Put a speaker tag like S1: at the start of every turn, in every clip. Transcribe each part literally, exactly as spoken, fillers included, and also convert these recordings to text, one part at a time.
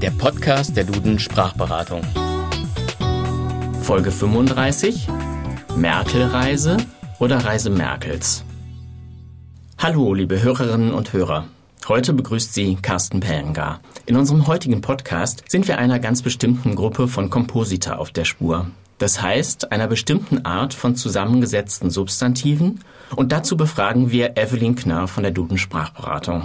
S1: der Podcast der Duden Sprachberatung. Folge fünfunddreißig: Merkel-Reise oder Reise Merkels. Hallo, liebe Hörerinnen und Hörer. Heute begrüßt Sie Carsten Pellengar. In unserem heutigen Podcast sind wir einer ganz bestimmten Gruppe von Komposita auf der Spur. Das heißt, einer bestimmten Art von zusammengesetzten Substantiven, und dazu befragen wir Evelyn Knörr von der Duden Sprachberatung.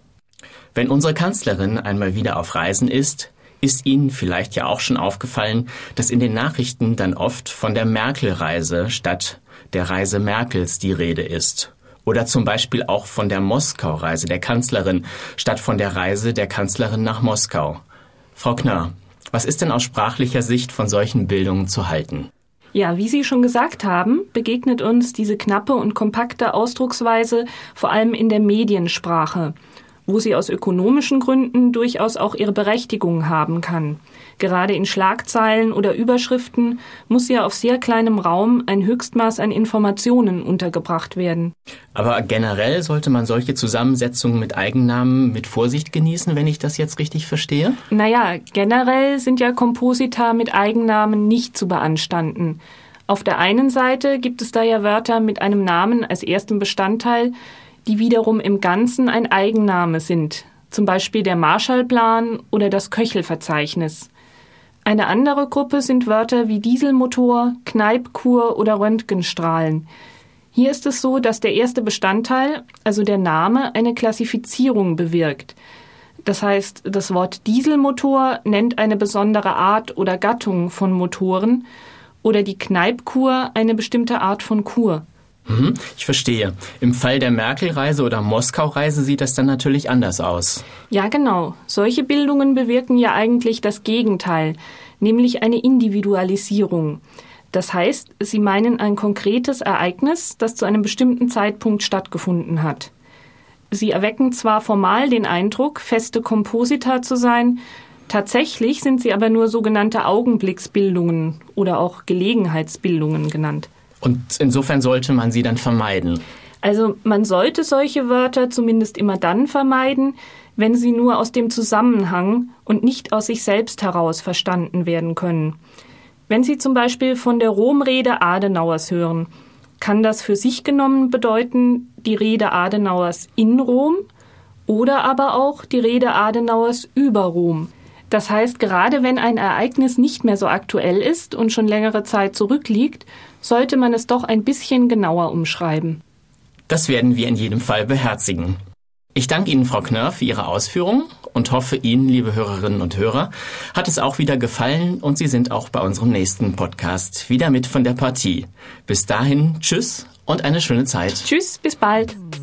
S1: Wenn unsere Kanzlerin einmal wieder auf Reisen ist, ist Ihnen vielleicht ja auch schon aufgefallen, dass in den Nachrichten dann oft von der Merkel-Reise statt der Reise Merkels die Rede ist. Oder zum Beispiel auch von der Moskau-Reise der Kanzlerin statt von der Reise der Kanzlerin nach Moskau. Frau Knörr, was ist denn aus sprachlicher Sicht von solchen Bildungen zu halten?
S2: Ja, wie Sie schon gesagt haben, begegnet uns diese knappe und kompakte Ausdrucksweise vor allem in der Mediensprache, wo sie aus ökonomischen Gründen durchaus auch ihre Berechtigung haben kann. Gerade in Schlagzeilen oder Überschriften muss ja auf sehr kleinem Raum ein Höchstmaß an Informationen untergebracht werden.
S1: Aber generell sollte man solche Zusammensetzungen mit Eigennamen mit Vorsicht genießen, wenn ich das jetzt richtig verstehe?
S2: Naja, generell sind ja Komposita mit Eigennamen nicht zu beanstanden. Auf der einen Seite gibt es da ja Wörter mit einem Namen als erstem Bestandteil, die wiederum im Ganzen ein Eigenname sind, zum Beispiel der Marshallplan oder das Köchelverzeichnis. Eine andere Gruppe sind Wörter wie Dieselmotor, Kneipkur oder Röntgenstrahlen. Hier ist es so, dass der erste Bestandteil, also der Name, eine Klassifizierung bewirkt. Das heißt, das Wort Dieselmotor nennt eine besondere Art oder Gattung von Motoren oder die Kneipkur eine bestimmte Art von Kur.
S1: Mhm, ich verstehe. Im Fall der Merkel-Reise oder Moskau-Reise sieht das dann natürlich anders aus.
S2: Ja, genau. Solche Bildungen bewirken ja eigentlich das Gegenteil, nämlich eine Individualisierung. Das heißt, sie meinen ein konkretes Ereignis, das zu einem bestimmten Zeitpunkt stattgefunden hat. Sie erwecken zwar formal den Eindruck, feste Komposita zu sein, tatsächlich sind sie aber nur sogenannte Augenblicksbildungen oder auch Gelegenheitsbildungen genannt.
S1: Und insofern sollte man sie dann vermeiden?
S2: Also man sollte solche Wörter zumindest immer dann vermeiden, wenn sie nur aus dem Zusammenhang und nicht aus sich selbst heraus verstanden werden können. Wenn Sie zum Beispiel von der Rom-Rede Adenauers hören, kann das für sich genommen bedeuten, die Rede Adenauers in Rom oder aber auch die Rede Adenauers über Rom. Das heißt, gerade wenn ein Ereignis nicht mehr so aktuell ist und schon längere Zeit zurückliegt, sollte man es doch ein bisschen genauer umschreiben.
S1: Das werden wir in jedem Fall beherzigen. Ich danke Ihnen, Frau Knörr, für Ihre Ausführungen und hoffe, Ihnen, liebe Hörerinnen und Hörer, hat es auch wieder gefallen und Sie sind auch bei unserem nächsten Podcast wieder mit von der Partie. Bis dahin, tschüss und eine schöne Zeit.
S2: Tschüss, bis bald.